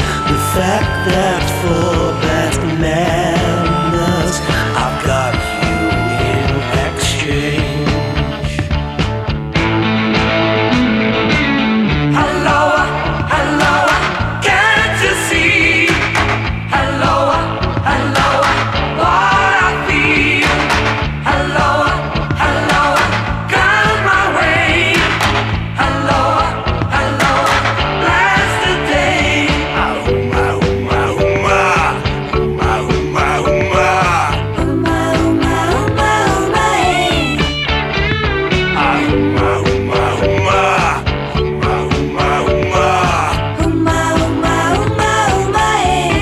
The fact that for bad manners I've got you in exchange. Hello, hello, can't you see? Hello, hello, what I feel. Hello, hello, come my way. Hello, hello, bless the day. Ahuma, huma, huma, huma, huma, huma. Huma, huma, huma, huma, hey. Ahuma, huma, huma, huma, huma, huma. Huma, huma, huma, huma, hey.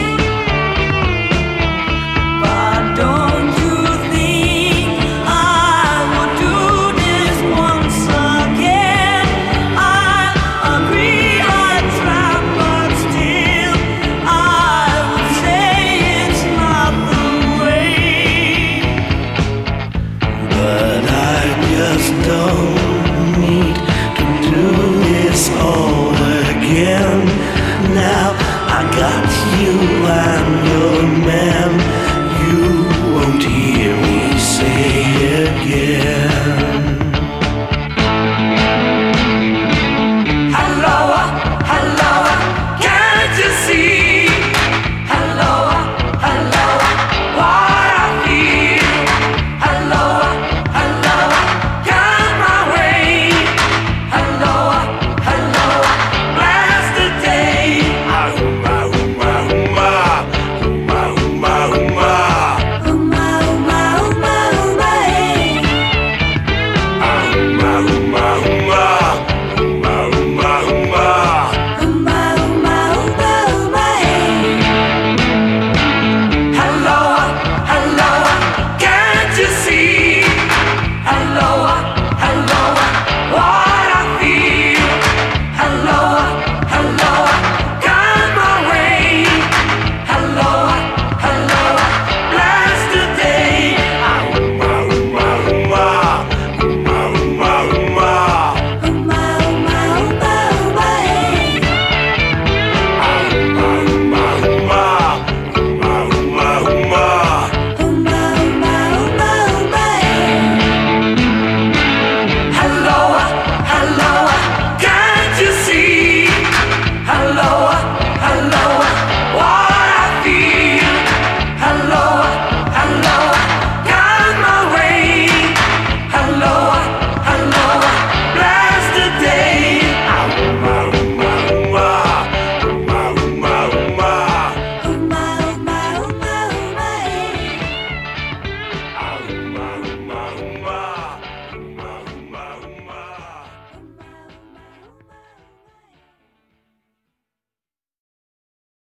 But don't you think I would do this once again? I agree I try, but still I would say it's not the way. But I just don't need to do this all again. Now I got you and